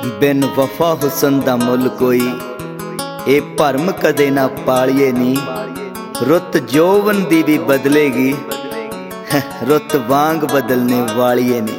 बिन वफा हुसन दा मुल कोई, ए भरम कदे ना पालिए नी। रुत जौवन दी भी बदलेगी, रुत वांग बदलने वाली नी।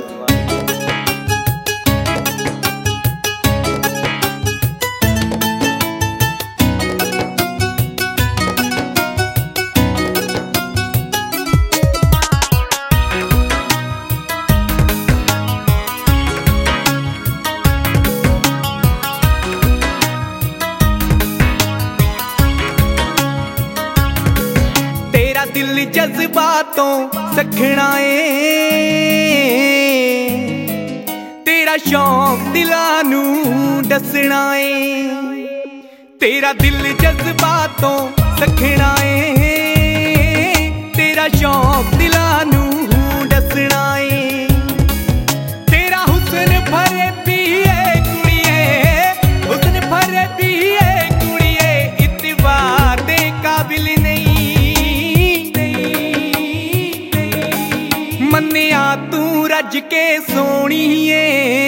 दिल जज्बातों सखना है, तेरा शौक दिलानू दसना है। तेरा दिल जज्बातों सखना है, तेरा शौक दिलानू दसना है। तेरा हुस्न भरे पिए कुड़िए, हुस्न भरे पिए कुड़िए, इतबार दे काबिल नहीं। मन्निया तू रज के सोणीए,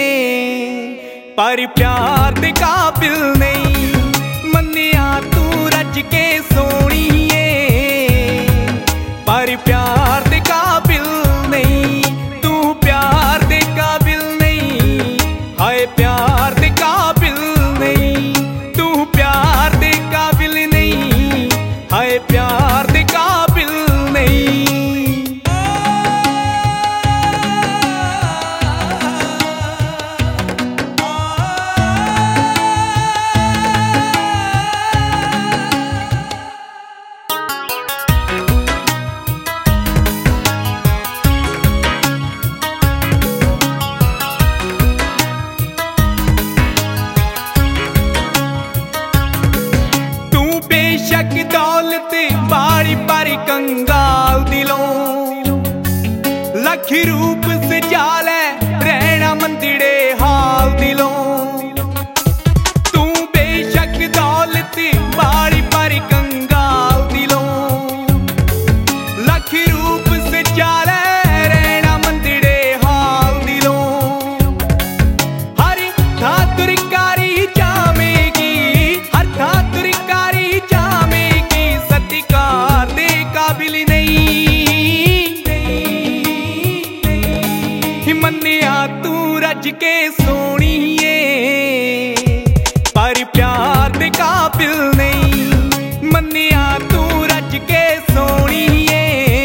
पर प्यार दे काबिल नहीं। मन्निया तू रज के सोणीए, पर प्यार दे काबिल नहीं। तू प्यार दे काबिल नहीं, हाय प्यार दे काबिल नहीं। तू प्यार दे काबिल नहीं, हाय प्यार दे काबिल नहीं। बेशक दौलत बाड़ी पर कंगाल दिलों, लख रूप सजा ले रहना मंदिड़े हाल दिलों। तू बेशक दौलत बाड़ी पर कंगाल दिलों, लख रूप सजा ले रहना मंदिड़े हाल दिलों। हर था तुरकारी जामेगी, हर था तुरकारी जामेगी, सत्कार दे काबिल नहीं। मन्निया तू रज के सोणीए, पर प्यार दे काबिल नहीं। मन्निया तू रज के सोणीए,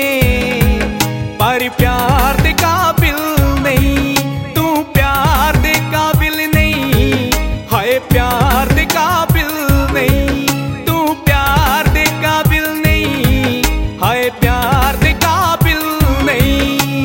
पर प्यार दे काबिल नहीं। तू प्यार दे काबिल नहीं, हाय प्यार दे काबिल नहीं। तू प्यार दे काबिल नहीं, हाय प्यार दे काबिल नहीं।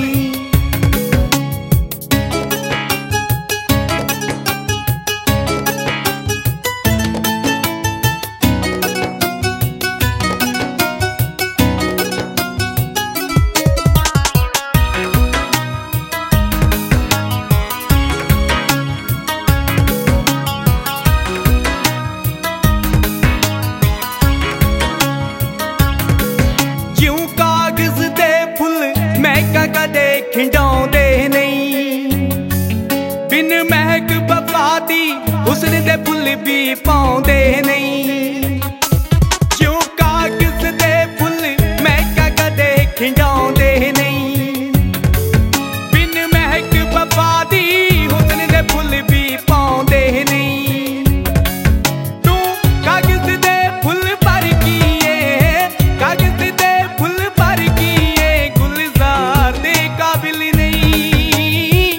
क्यों कागज दे फुल महका कदे खिंडाउंदे नहीं, बिन महक वफा दी हुस्न दे फुल भी पाउंदे नहीं। क्यों कागज दे फुल महका कदे खिंडाउंदे नहीं, बिन महक वफा दी हुस्न दे फुल भी पाउंदे नहीं। तू कागज दे फुल पर किए, कागज दे फुल पर किए, गुलजार दे काबिल नहीं।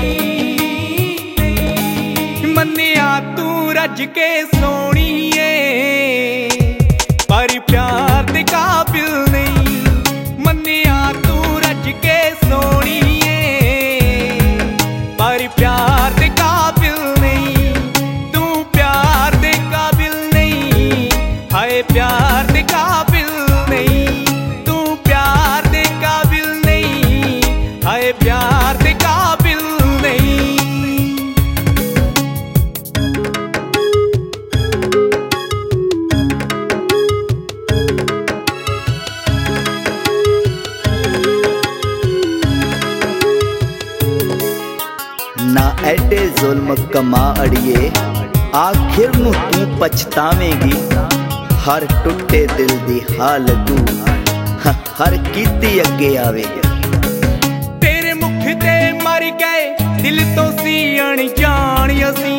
मन्निया तू रज के सोणीए, पर प्यार दे काबिल नहीं। मन्निया तू रज के सोणीए, पर प्यार दे काबिल नहीं। तू प्यार दे काबिल नहीं, हाय प्यार दे काबिल नहीं। तू प्यार दे काबिल नहीं, हाय प्यार दे काबिल नहीं। कमा अड़िए, आखिर नूं तू पछतावेगी। हर टुटे दिल दी हाल तू हर कीती अगे आवेगी। तेरे मुख ते मर गए दिल तो सी अणजान असी,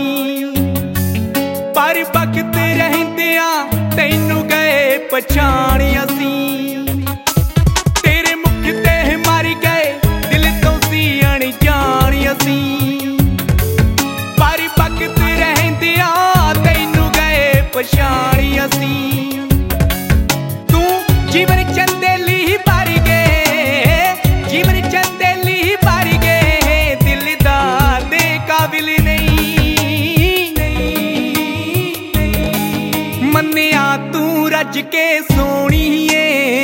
पर वक्त रहंदिया तैनू गए पछाण असी। तेरे मुख ते मर गए दिल तो सी अणजान असी, पर वक्त रहंदिया तैनू गए पछाण असी। तू जीवन चंदेली भर गए, जीवन चंदेली भर गए, दिलदार दे काबिल नहीं। मन्निया तू रज के सोणीए,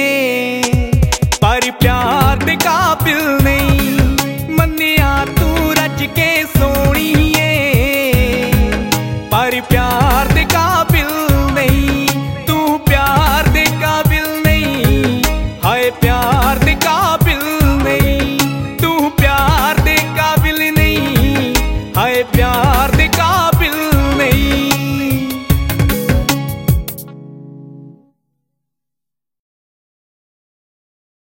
पर प्यार दे काबिल नहीं। मन्निया तू रज के सोणीए, पर प्यार दे काबिल नहीं। तू प्यार दे काबिल नहीं, हाय प्यार दे काबिल नहीं। तू प्यार दे काबिल नहीं, हाय प्यार